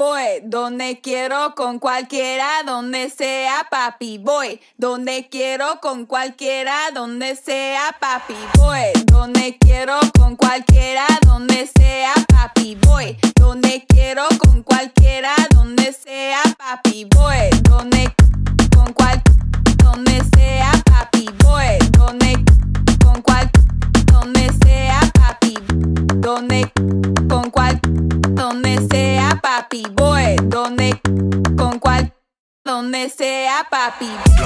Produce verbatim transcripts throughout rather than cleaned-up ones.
Voy donde quiero con cualquiera, donde sea, papi. Voy donde quiero con cualquiera, donde sea, papi. Voy donde quiero con cualquiera, donde sea, papi. Voy donde quiero con cualquiera, donde sea, papi. Voy donde con cual donde sea, papi. Voy donde con cual donde sea, papi. Donde con cual donde sea, papi. Voy donde con cual donde sea, papi.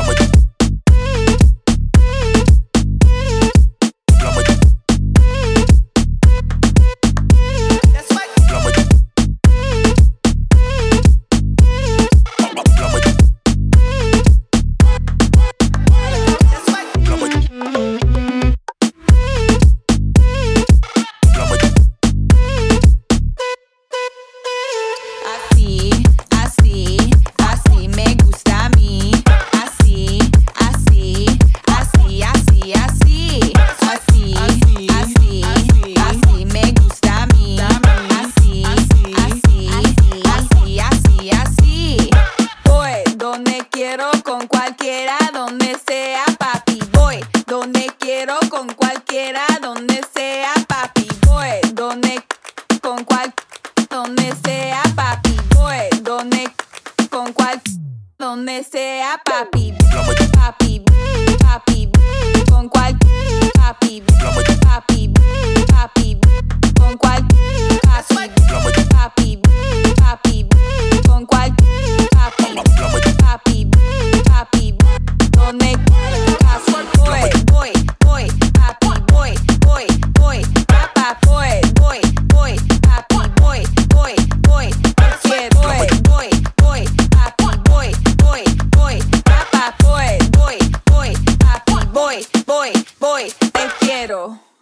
Así, así, así me gusta a mí. Así, así, así, así, así. Así, así, así me gusta a mí. Así, así, así, así, así. Voy donde quiero con cualquiera, donde sea, papi. Voy donde quiero con cualquiera, donde sea, papi. Voy donde con cual donde sea, papi. Voy donde con cual donde sea, papi. Papi, papi, con cual papi. Papi, papi, con cual papi. Papi, papi, con cual papi. Papi, papi, donde papi. Voy, voy, voy, papi. Voy, voy, voy, papá. Voy, voy, voy, papi. Voy, voy, voy, te quiero. Voy, voy, voy, papi. Voy, voy, voy, papá. Voy, voy, voy, papi. Voy, voy, voy, te quiero.